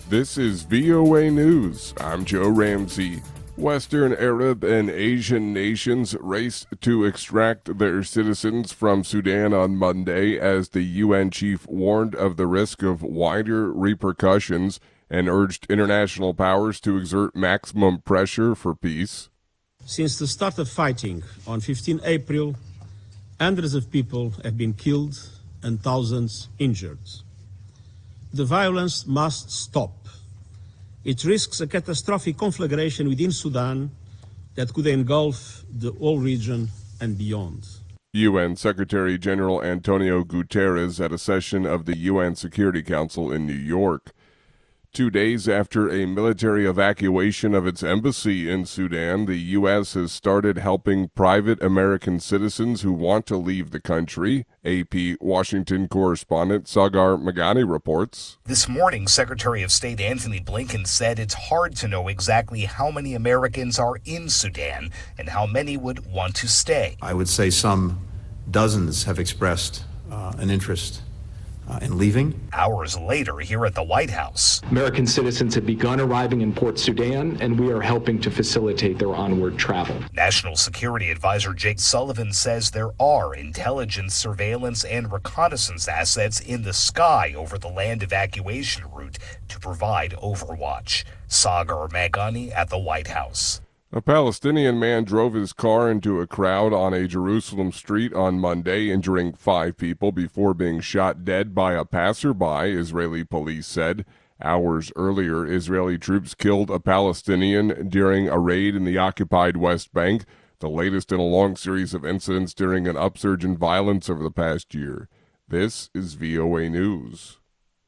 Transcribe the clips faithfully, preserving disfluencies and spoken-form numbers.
This is V O A News. I'm Joe Ramsey. Western Arab and Asian nations raced to extract their citizens from Sudan on Monday as the U N chief warned of the risk of wider repercussions and urged international powers to exert maximum pressure for peace. Since the start of fighting on fifteenth April, hundreds of people have been killed and thousands injured. The violence must stop. It risks a catastrophic conflagration within Sudan that could engulf the whole region and beyond. U N Secretary General Antonio Guterres at a session of the U N Security Council in New York. Two days after a military evacuation of its embassy in Sudan, the U S has started helping private American citizens who want to leave the country. A P Washington correspondent Sagar Meghani reports. This morning, Secretary of State Antony Blinken said it's hard to know exactly how many Americans are in Sudan and how many would want to stay. I would say some dozens have expressed uh, an interest Uh, and leaving. Hours later, here at the White House, American citizens have begun arriving in Port Sudan, and we are helping to facilitate their onward travel. National Security Advisor Jake Sullivan says there are intelligence, surveillance, and reconnaissance assets in the sky over the land evacuation route to provide overwatch. Sagar Meghani at the White House. A Palestinian man drove his car into a crowd on a Jerusalem street on Monday, injuring five people before being shot dead by a passerby, Israeli police said. Hours earlier, Israeli troops killed a Palestinian during a raid in the occupied West Bank, the latest in a long series of incidents during an upsurge in violence over the past year. This is V O A News.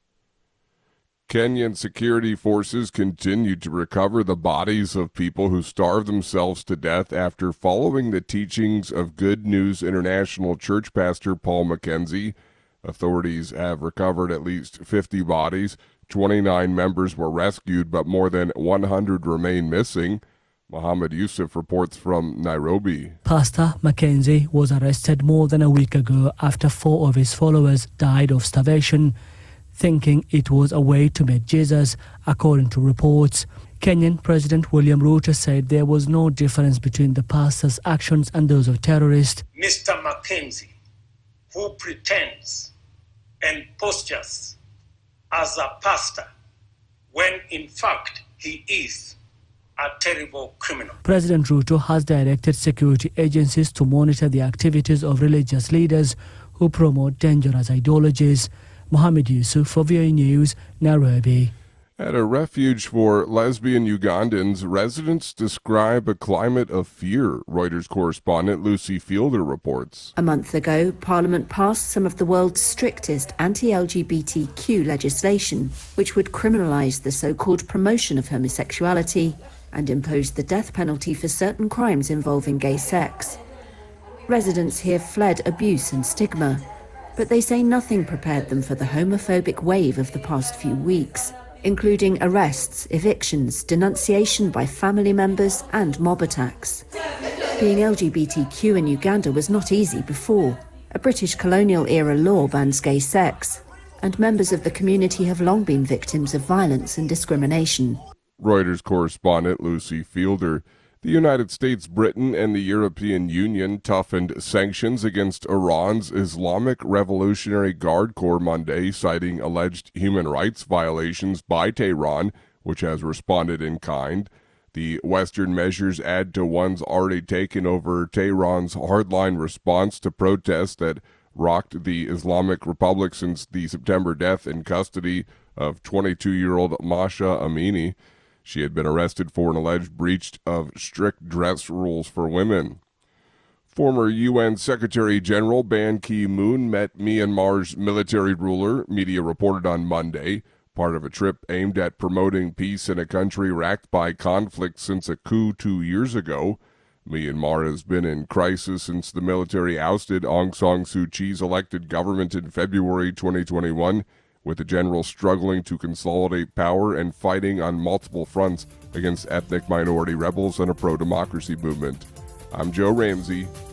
Kenyan security forces continue to recover the bodies of people who starved themselves to death after following the teachings of Good News International church pastor Paul Mackenzie. Authorities have recovered at least fifty bodies. twenty-nine members were rescued, but more than one hundred remain missing. Mohammed Yusuf reports from Nairobi. Pastor Mackenzie was arrested more than a week ago after four of his followers died of starvation, thinking it was a way to meet Jesus, according to reports. Kenyan President William Ruto said there was no difference between the pastor's actions and those of terrorists. Mister Mackenzie, who pretends and postures as a pastor when in fact he is a terrible criminal. President Ruto has directed security agencies to monitor the activities of religious leaders who promote dangerous ideologies. Mohammed Yusuf for V O A News, Nairobi. At a refuge for lesbian Ugandans, residents describe a climate of fear, Reuters correspondent Lucy Fielder reports. A month ago, Parliament passed some of the world's strictest anti-L G B T Q legislation, which would criminalise the so-called promotion of homosexuality and impose the death penalty for certain crimes involving gay sex. Residents here fled abuse and stigma, but they say nothing prepared them for the homophobic wave of the past few weeks, including arrests, evictions, denunciation by family members and mob attacks. Being L G B T Q in Uganda was not easy before. A British colonial-era law bans gay sex, and members of the community have long been victims of violence and discrimination. Reuters correspondent Lucy Fielder. The United States, Britain, and the European Union toughened sanctions against Iran's Islamic Revolutionary Guard Corps Monday, citing alleged human rights violations by Tehran, which has responded in kind. The Western measures add to ones already taken over Tehran's hardline response to protests that rocked the Islamic Republic since the September death in custody of twenty-two-year-old Masha Amini. She had been arrested for an alleged breach of strict dress rules for women. Former U N Secretary General Ban Ki-moon met Myanmar's military ruler, media reported on Monday, part of a trip aimed at promoting peace in a country racked by conflict since a coup two years ago. Myanmar has been in crisis since the military ousted Aung San Suu Kyi's elected government in February twenty twenty-one, with the general struggling to consolidate power and fighting on multiple fronts against ethnic minority rebels and a pro-democracy movement. I'm Joe Ramsey.